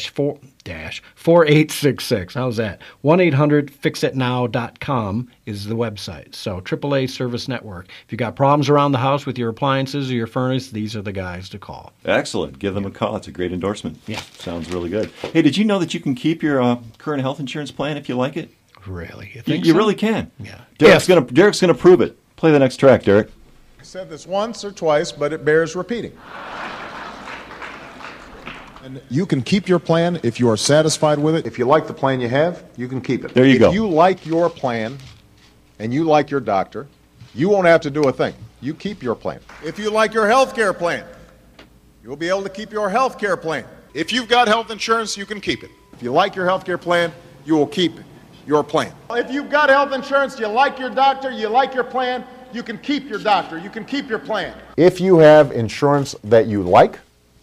four eight six six. How's that? one eight hundred fix it now dot com is the website. So triple A Service Network. If you got problems around the house with your appliances or your furnace, these are the guys to call. Excellent. Give them a call. It's a great endorsement. Yeah. Sounds really good. Hey, did you know that you can keep your uh, current health insurance plan if you like it? Really? You You, think you so? really can. Yeah. Derek's gonna Derek's gonna prove it. Play the next track, Derek. I said this once or twice, but it bears repeating. And you can keep your plan if you are satisfied with it. If you like the plan you have, you can keep it. There you if go. If you like your plan and you like your doctor, you won't have to do a thing. You keep your plan. If you like your health care plan, you'll be able to keep your health care plan. If you've got health insurance, you can keep it. If you like your health care plan, you will keep your plan. If you've got health insurance, you like your doctor, you like your plan, you can keep your doctor, you can keep your plan. If you have insurance that you like,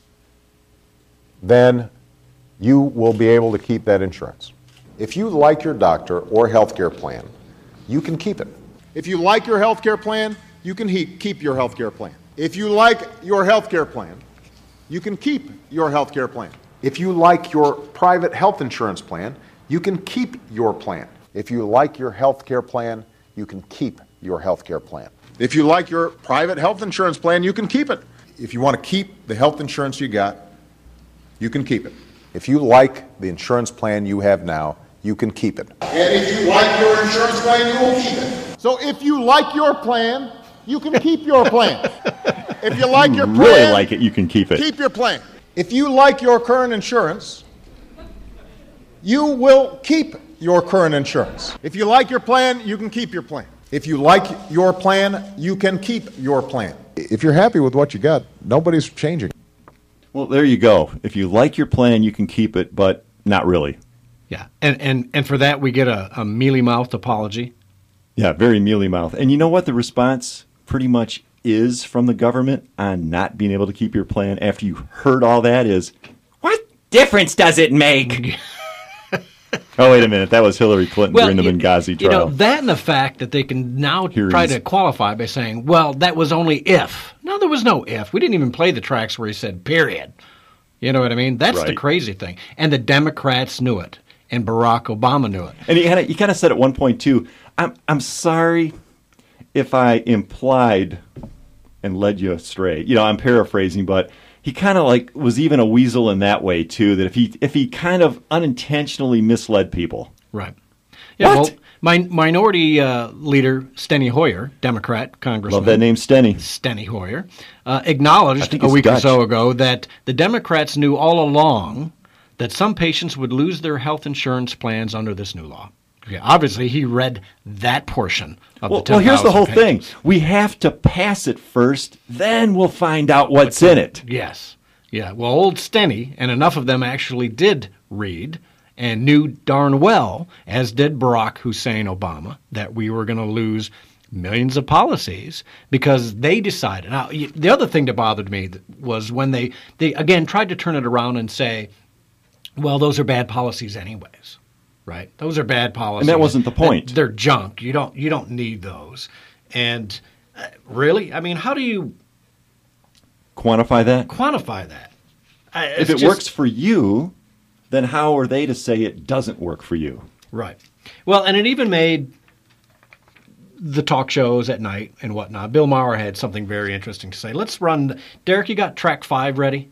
then you will be able to keep that insurance. If you like your doctor or health care plan, you can keep it. If you like your health care plan, you can he- keep your health care plan. If you like your health care plan, you can keep your health care plan. If you like your private health insurance plan, you can keep your plan. If you like your health care plan, you can keep your health care plan. If you like your private health insurance plan, you can keep it. If you want to keep the health insurance you got, you can keep it. If you like the insurance plan you have now, you can keep it. And if you like your insurance plan, you will keep it. So if you like your plan, you can keep your plan. If you like your plan, really like it, you can keep it. keep your plan. If you like your current insurance, you will keep your current insurance. If you like your plan, you can keep your plan. If you like your plan, you can keep your plan. If you're happy with what you got, nobody's changing. Well, there you go. If you like your plan, you can keep it, but not really. Yeah, and and, and for that we get a, a mealy-mouthed apology. Yeah, very mealy mouth. And you know what the response pretty much is from the government on not being able to keep your plan after you heard all that is, what difference does it make? Oh, wait a minute. That was Hillary Clinton Well, during the you- Benghazi You know, trial. that and the fact that they can now Here try he's- to qualify by saying, well, that was only if. No, there was no if. We didn't even play the tracks where he said period. You know what I mean? That's the Right. crazy thing. And the Democrats knew it, and Barack Obama knew it. And he kind of he kind of said at one point too, I'm I'm sorry if I implied and led you astray. You know, I'm paraphrasing, but he kind of like was even a weasel in that way too. That if he if he kind of unintentionally misled people, Right. Yeah, What? well, min- Minority uh, Leader Steny Hoyer, Democrat congressman. love that name, Steny. Steny Hoyer, uh, I acknowledged think a it's week or Dutch. so ago that the Democrats knew all along that some patients would lose their health insurance plans under this new law. Okay, obviously, he read that portion of Well, the well, here's the whole ten thousand pages. thing. We have to pass it first, then we'll find out what's in it. Yes. Yeah. Well, old Steny, and enough of them actually did read and knew darn well, as did Barack Hussein Obama, that we were going to lose millions of policies because they decided. Now, y- the other thing that bothered me th- was when they, they, again, tried to turn it around and say, well, those are bad policies anyways, right? Those are bad policies. And that wasn't the point. They're junk. You don't, you don't need those. And uh, really, I mean, how do you Quantify that. quantify that? I- If it's it just- works for you, then how are they to say it doesn't work for you? Right. Well, and it even made the talk shows at night and whatnot. Bill Maher had something very interesting to say. Let's run. Derek, you got track five ready?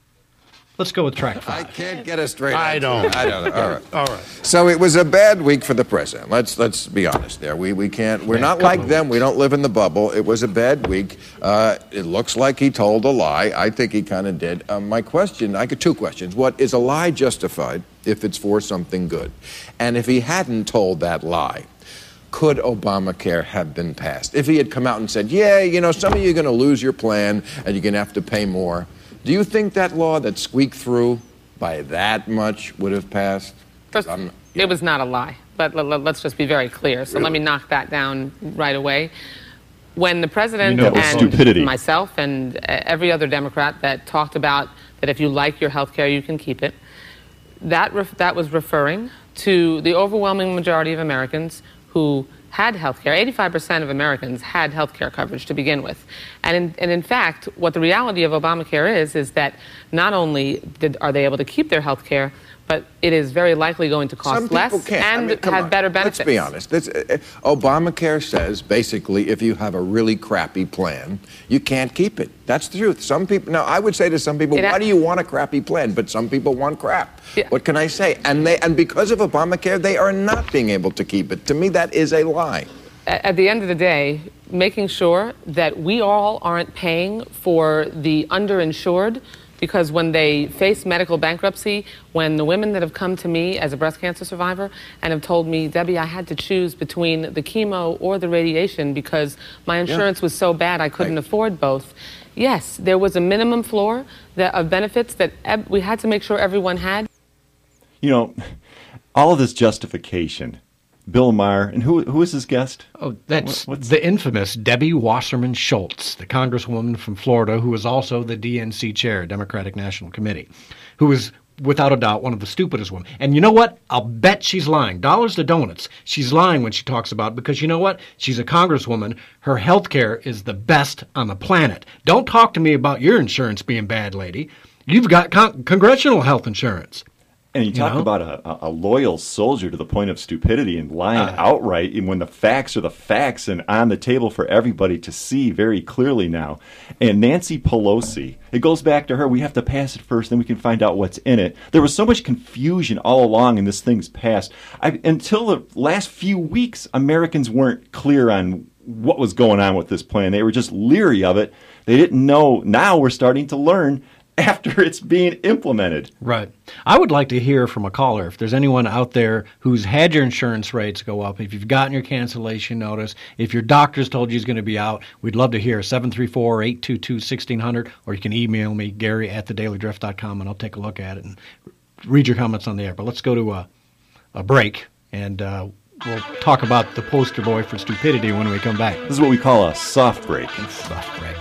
Let's go with track five. I can't get a straight I answer. don't. I don't know. All right. All right. So it was a bad week for the president. Let's let's be honest there. We we can't. We're Yeah, not couple like of them. We don't live in the bubble. It was a bad week. Uh, it looks like he told a lie. I think he kind of did. Um, my question. I got two questions. What is a lie justified if it's for something good? And if he hadn't told that lie, could Obamacare have been passed? If he had come out and said, yeah, you know, some of you are going to lose your plan and you're going to have to pay more, do you think that law that squeaked through by that much would have passed? First, Um, it was not a lie, but l- l- let's just be very clear. So let me knock that down right away. When the president You know it was and stupidity. myself and uh, every other Democrat that talked about that if you like your health care, you can keep it, that, ref- that was referring to the overwhelming majority of Americans who had health care. eighty-five percent of Americans had health care coverage to begin with. And in, and in fact, what the reality of Obamacare is, is that not only did, are they able to keep their health care, but it is very likely going to cost Some people less can't. I and mean, come have on. better benefits. Let's be honest. This, uh, Obamacare says basically if you have a really crappy plan, you can't keep it. That's the truth. Some people. Now, I would say to some people, It- why do you want a crappy plan? But some people want crap. What can I say? And they and because of Obamacare, they are not being able to keep it. To me, that is a lie. A- At the end of the day, making sure that we all aren't paying for the underinsured, because when they face medical bankruptcy, when the women that have come to me as a breast cancer survivor and have told me, Debbie, I had to choose between the chemo or the radiation because my insurance was so bad I couldn't afford both. Yes, there was a minimum floor that, of benefits that ev- we had to make sure everyone had. You know, all of this justification. Bill Maher, and who who is his guest? Oh, that's the infamous Debbie Wasserman Schultz, the congresswoman from Florida, who was also the D N C chair, Democratic National Committee, who is without a doubt one of the stupidest women. And you know what? I'll bet she's lying. Dollars to donuts. She's lying when she talks about it because you know what? She's a congresswoman. Her health care is the best on the planet. Don't talk to me about your insurance being bad, lady. You've got con- congressional health insurance. And you talk know? about a, a loyal soldier to the point of stupidity and lying Uh, outright and when the facts are the facts and on the table for everybody to see very clearly now. And Nancy Pelosi, it goes back to her. We have to pass it first, then we can find out what's in it. There was so much confusion all along in this thing's passed. I, until the last few weeks, Americans weren't clear on what was going on with this plan. They were just leery of it. They didn't know. Now we're starting to learn after it's being implemented. Right. I would like to hear from a caller if there's anyone out there who's had your insurance rates go up, if you've gotten your cancellation notice, if your doctor's told you he's going to be out. We'd love to hear seven three four, eight two two, one six zero zero, or you can email me, Gary at the daily drift dot com, and I'll take a look at it and read your comments on the air. But let's go to a, a break, and uh, we'll talk about the poster boy for stupidity when we come back. This is what we call a soft break. Soft break.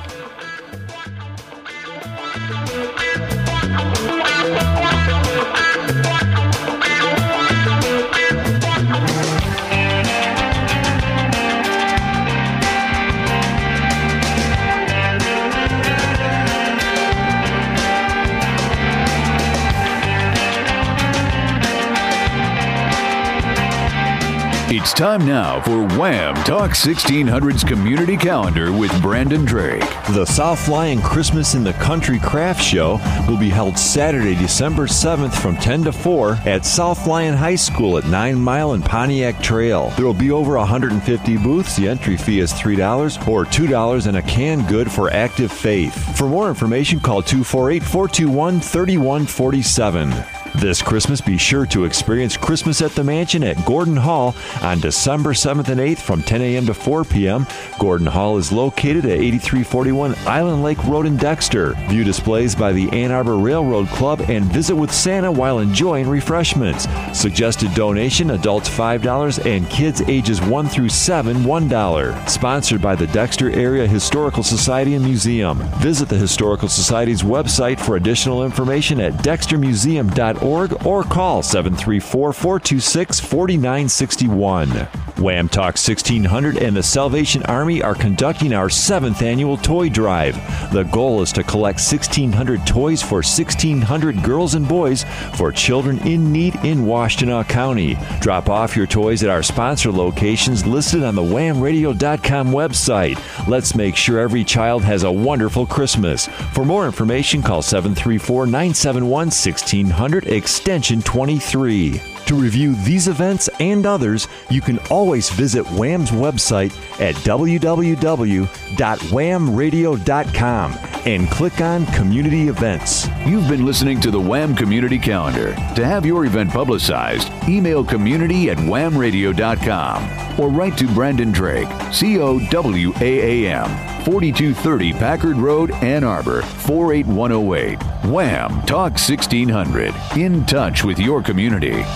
It's time now for Wham Talk sixteen hundred's Community Calendar with Brandon Drake. The South Lyon Christmas in the Country Craft Show will be held Saturday, December seventh from ten to four at South Lyon High School at Nine Mile and Pontiac Trail. There will be over one hundred fifty booths. The entry fee is three dollars or two dollars and a canned good for Active Faith. For more information, call two four eight, four two one, three one four seven. This Christmas, be sure to experience Christmas at the Mansion at Gordon Hall on December seventh and eighth from ten a.m. to four p.m. Gordon Hall is located at eighty-three forty-one Island Lake Road in Dexter. View displays by the Ann Arbor Railroad Club and visit with Santa while enjoying refreshments. Suggested donation, adults five dollars and kids ages one through seven, one dollar. Sponsored by the Dexter Area Historical Society and Museum. Visit the Historical Society's website for additional information at dexter museum dot org or call seven three four, four two six, four nine six one. Wham Talk sixteen hundred and the Salvation Army are conducting our seventh annual toy drive. The goal is to collect sixteen hundred toys for sixteen hundred girls and boys for children in need in Washtenaw County. Drop off your toys at our sponsor locations listed on the wham radio dot com website. Let's make sure every child has a wonderful Christmas. For more information, call seven three four, nine seven one, one six zero zero, extension twenty-three. To review these events and others, you can always visit Wham's website at w w w dot wham radio dot com and click on Community Events. You've been listening to the Wham Community Calendar. To have your event publicized, email community at wham radio dot com or write to Brandon Drake, C O W A A M, forty-two thirty Packard Road, Ann Arbor, four eight one oh eight. Wham Talk sixteen hundred. In touch with your community.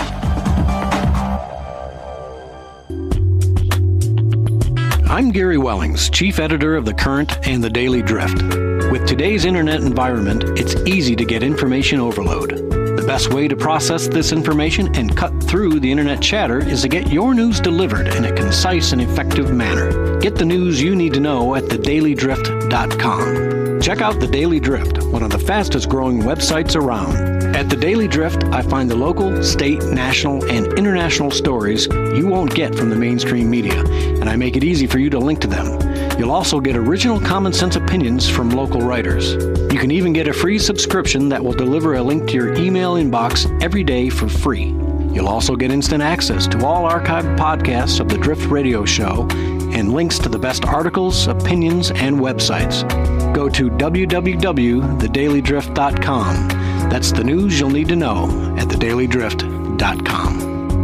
I'm Gary Wellings, Chief Editor of The Current and The Daily Drift. With today's internet environment, it's easy to get information overload. The best way to process this information and cut through the internet chatter is to get your news delivered in a concise and effective manner. Get the news you need to know at the daily drift dot com. Check out The Daily Drift, one of the fastest growing websites around. At The Daily Drift, I find the local, state, national, and international stories you won't get from the mainstream media, and I make it easy for you to link to them. You'll also get original common sense opinions from local writers. You can even get a free subscription that will deliver a link to your email inbox every day for free. You'll also get instant access to all archived podcasts of the Drift Radio Show and links to the best articles, opinions, and websites. Go to w w w dot the daily drift dot com. That's the news you'll need to know at the daily drift dot com.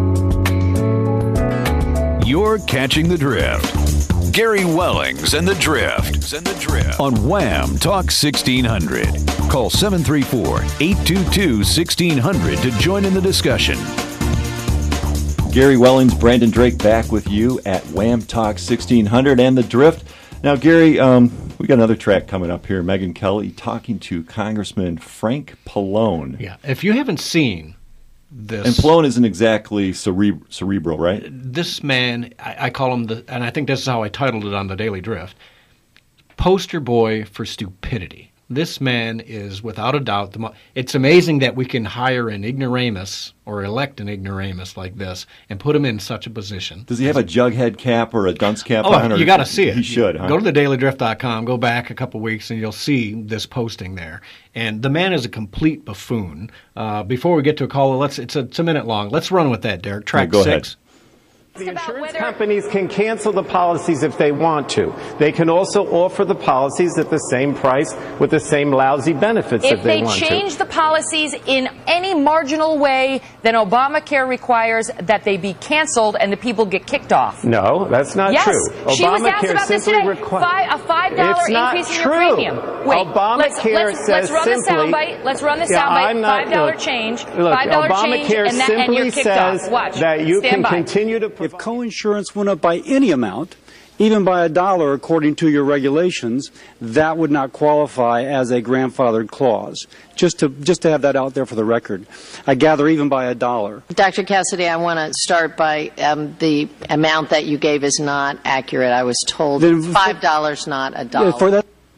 You're catching the drift. Gary Wellings and the Drift. And the Drift. On Wham Talk sixteen hundred. Call seven three four, eight two two, one six zero zero to join in the discussion. Gary Wellings, Brandon Drake back with you at Wham Talk sixteen hundred and the Drift. Now, Gary, um, we got another track coming up here. Megyn Kelly talking to Congressman Frank Pallone. Yeah, if you haven't seen this, and Pallone isn't exactly cere- cerebral, right? This man, I, I call him the, and I think this is how I titled it on the Daily Drift, poster boy for stupidity. This man is, without a doubt, the mo- it's amazing that we can hire an ignoramus or elect an ignoramus like this and put him in such a position. Does he have a jughead cap or a dunce cap oh, on? Oh, you got to see it. He should, huh? Go to the daily drift dot com, go back a couple weeks, and you'll see this posting there. And the man is a complete buffoon. Uh, before we get to a caller, let's it's a, it's a minute long. Let's run with that, Derek. Track yeah, go six. Ahead. The insurance companies can cancel the policies if they want to. They can also offer the policies at the same price with the same lousy benefits if, if they, they want to. If they change the policies in any marginal way, then Obamacare requires that they be canceled and the people get kicked off. No, that's not yes. true. Yes, she was asked about this today. Requ- Five, a five dollar increase in your premium. Wait, Obamacare let's, let's, says let's run simply, the soundbite. Let's run the yeah, soundbite. not, Five dollar look, change. Look, Five dollar change, and, that, and you're kicked says off. Watch. That you Stand can by. continue to. If coinsurance went up by any amount, even by a dollar according to your regulations, that would not qualify as a grandfathered clause. Just to just to have that out there for the record. I gather even by a dollar. Doctor Cassidy, I want to start by um, the amount that you gave is not accurate. I was told then five dollars, not a dollar. For that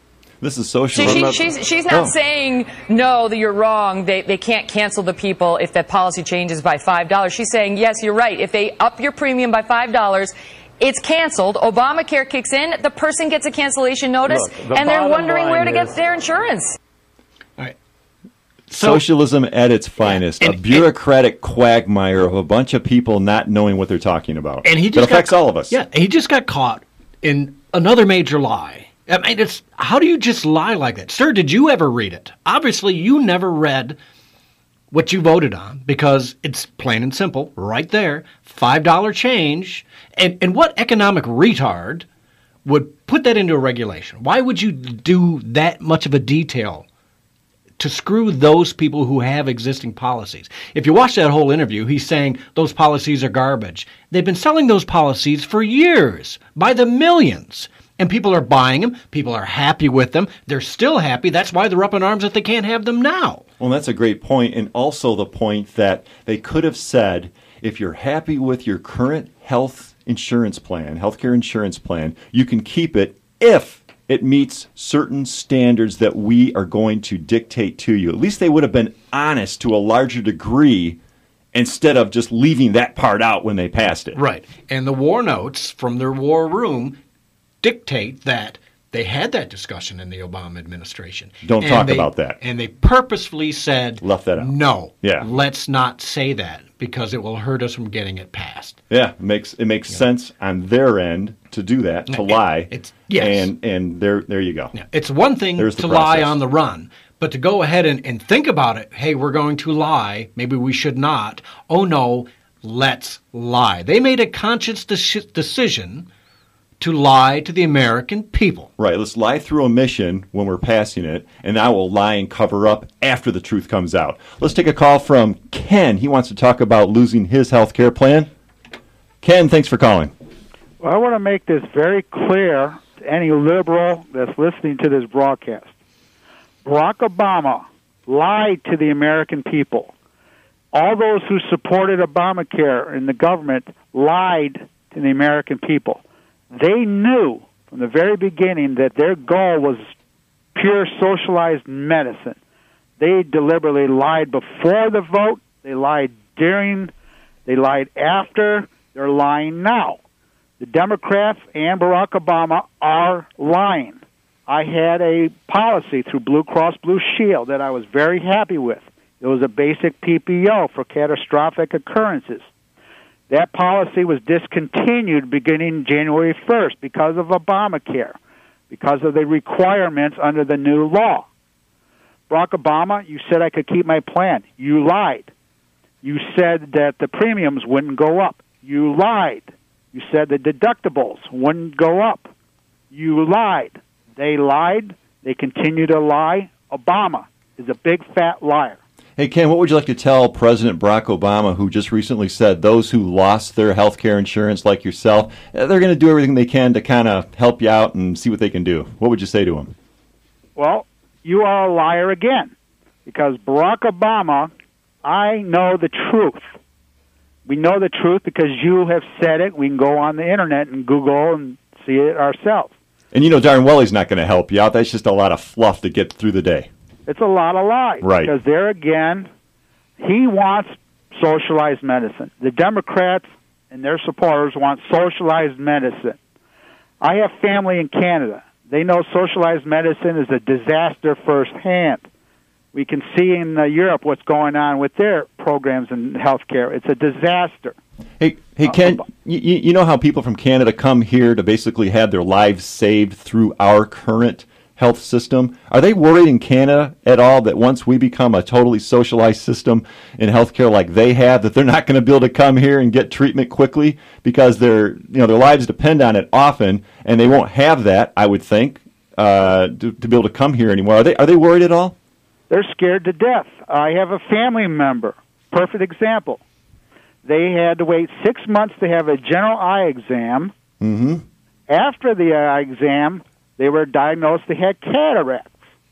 This is So socialism. she, she's, she's not Oh. saying, no, that you're wrong. They, they can't cancel the people if that policy changes by five dollars. She's saying, yes, you're right. If they up your premium by five dollars, it's canceled. Obamacare kicks in. The person gets a cancellation notice, Look, the and they're bottom wondering where to line get is- their insurance. So- Socialism at its finest, a bureaucratic quagmire of a bunch of people not knowing what they're talking about. And he that just affects got, all of us. Yeah, he just got caught in another major lie. I mean, it's how do you just lie like that, sir? Did you ever read it? Obviously, you never read what you voted on because it's plain and simple, right there, five dollar change. And and what economic retard would put that into a regulation? Why would you do that much of a detail to screw those people who have existing policies? If you watch that whole interview, he's saying those policies are garbage. They've been selling those policies for years by the millions. And people are buying them. People are happy with them. They're still happy. That's why they're up in arms that they can't have them now. Well, that's a great point, and also the point that they could have said, if you're happy with your current health insurance plan, healthcare insurance plan, you can keep it if it meets certain standards that we are going to dictate to you. At least they would have been honest to a larger degree instead of just leaving that part out when they passed it. Right. And the war notes from their war room dictate that they had that discussion in the Obama administration. Don't And talk they- about that. And they purposefully said, Left that out. no, Yeah. let's not say that because it will hurt us from getting it passed. Yeah, it makes it makes sense on their end to do that, to It- lie. it's- yes. And and there there you go. It's one thing There's the to lie process. on the run, but to go ahead and, and think about it, hey, we're going to lie, maybe we should not. Oh, no, let's lie. They made a conscious de- decision to lie to the American people. Right, let's lie through omission when we're passing it, and I will lie and cover up after the truth comes out. Let's take a call from Ken. He wants to talk about losing his health care plan. Ken, thanks for calling. Well, I want to make this very clear to any liberal that's listening to this broadcast. Barack Obama lied to the American people. All those who supported Obamacare in the government lied to the American people. They knew from the very beginning that their goal was pure socialized medicine. They deliberately lied before the vote. They lied during. They lied after. They're lying now. The Democrats and Barack Obama are lying. I had a policy through Blue Cross Blue Shield that I was very happy with. It was a basic P P O for catastrophic occurrences. That policy was discontinued beginning January first because of Obamacare, because of the requirements under the new law. Barack Obama, you said I could keep my plan. You lied. You said that the premiums wouldn't go up. You lied. You said the deductibles wouldn't go up. You lied. They lied. They continue to lie. Obama is a big fat liar. Hey, Ken, what would you like to tell President Barack Obama, who just recently said those who lost their health care insurance like yourself, they're going to do everything they can to kind of help you out and see what they can do? What would you say to him? Well, you are a liar again, because Barack Obama, I know the truth. We know the truth because you have said it. We can go on the Internet and Google and see it ourselves. And you know darn well he's not going to help you out. That's just a lot of fluff to get through the day. It's a lot of lies. Right. Because there again, he wants socialized medicine. The Democrats and their supporters want socialized medicine. I have family in Canada. They know socialized medicine is a disaster firsthand. We can see in uh, Europe what's going on with their programs in healthcare. It's a disaster. Hey, hey, Ken, you, you know how people from Canada come here to basically have their lives saved through our current health system? Are they worried in Canada at all that once we become a totally socialized system in healthcare like they have, that they're not going to be able to come here and get treatment quickly because their you know their lives depend on it often, and they won't have that, I would think, uh, to, to be able to come here anymore? Are they are they worried at all? They're scared to death. I have a family member, perfect example. They had to wait six months to have a general eye exam. Mm-hmm. After the eye exam, they were diagnosed they had cataracts.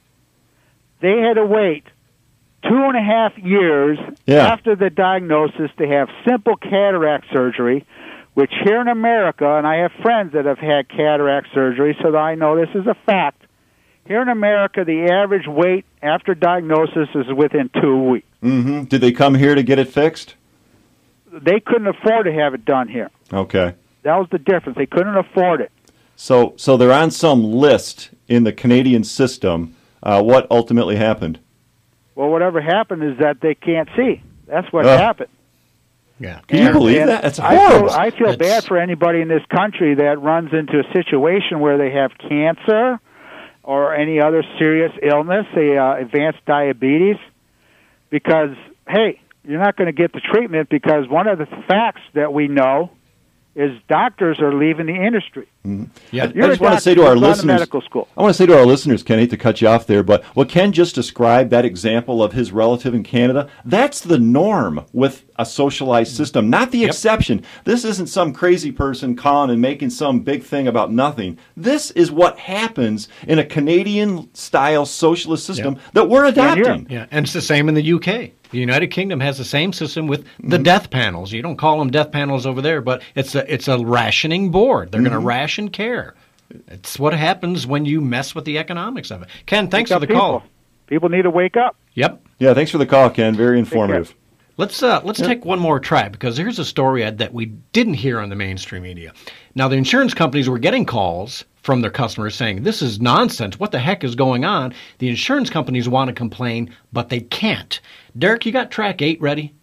They had to wait two and a half years Yeah. after the diagnosis to have simple cataract surgery, which here in America, and I have friends that have had cataract surgery, so that I know this is a fact, Here in America, the average wait after diagnosis is within two weeks. Mm-hmm. Did they come here to get it fixed? They couldn't afford to have it done here. Okay. That was the difference. They couldn't afford it. So, so they're on some list in the Canadian system. Uh, what ultimately happened? Well, whatever happened is that they can't see. That's what Ugh. happened. Yeah. Can you And- believe and that? That's I horrible. feel, I feel It's- bad for anybody in this country that runs into a situation where they have cancer or any other serious illness, say uh, advanced diabetes, because, hey, you're not going to get the treatment because one of the facts that we know is doctors are leaving the industry. Mm-hmm. Yeah. I, I You're just a want to doctor, say to our you've gone to listeners, medical school. I want to say to our listeners, Ken, I hate to cut you off there, but what Ken just described, that example of his relative in Canada, that's the norm with a socialized system, not the Yep. exception. This isn't some crazy person calling and making some big thing about nothing. This is what happens in a Canadian-style socialist system Yep. that we're adopting. Yeah, and it's the same in the U K. The United Kingdom has the same system with the death panels. You don't call them death panels over there, but it's a it's a rationing board. They're going to ration care. It's what happens when you mess with the economics of it. Ken, thanks Wake for the up, people. call. People need to wake up. Yep. Yeah, thanks for the call, Ken. Very informative. Let's uh, let's take one more try because here's a story Ed, that we didn't hear on the mainstream media. Now, the insurance companies were getting calls from their customers saying, this is nonsense. What the heck is going on? The insurance companies want to complain, but they can't. Derek, you got track eight ready?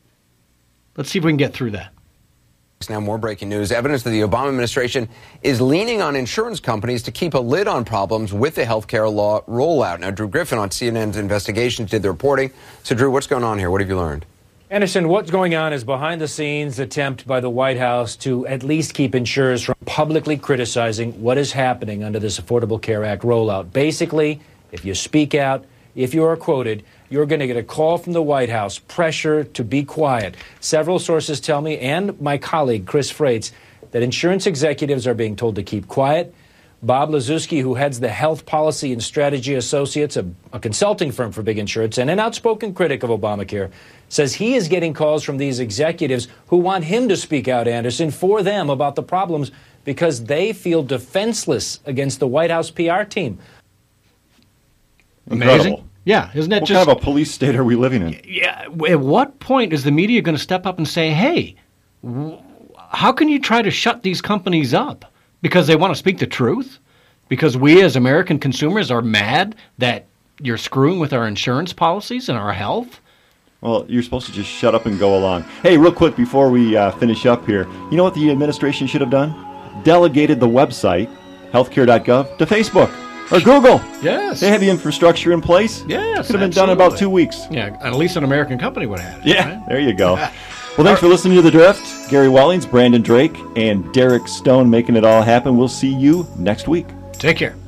Let's see if we can get through that. Now, more breaking news. Evidence that the Obama administration is leaning on insurance companies to keep a lid on problems with the health care law rollout. Now, Drew Griffin on C N N's Investigations did the reporting. So, Drew, what's going on here? What have you learned? Anderson, what's going on is behind-the-scenes attempt by the White House to at least keep insurers from publicly criticizing what is happening under this Affordable Care Act rollout. Basically, if you speak out, if you are quoted, you're going to get a call from the White House, pressure to be quiet. Several sources tell me, and my colleague, Chris Freitz, that insurance executives are being told to keep quiet. Bob Lazuski, who heads the Health Policy and Strategy Associates, a, a consulting firm for big insurance and an outspoken critic of Obamacare, says he is getting calls from these executives who want him to speak out, Anderson, for them about the problems because they feel defenseless against the White House P R team. Incredible. Amazing. Yeah, isn't that what just... kind of a police state are we living in? Yeah, at what point is the media going to step up and say, hey, w- how can you try to shut these companies up? Because they want to speak the truth? Because we as American consumers are mad that you're screwing with our insurance policies and our health? Well, you're supposed to just shut up and go along. Hey, real quick before we uh, finish up here, you know what the administration should have done? Delegated the website, healthcare dot gov, to Facebook or Google. Yes. They have the infrastructure in place. Yes, Could have been done in about two weeks. Yeah, at least an American company would have had it. Yeah, right? there you go. Well, thanks for listening to The Drift. Gary Wellings, Brandon Drake, and Derek Stone making it all happen. We'll see you next week. Take care.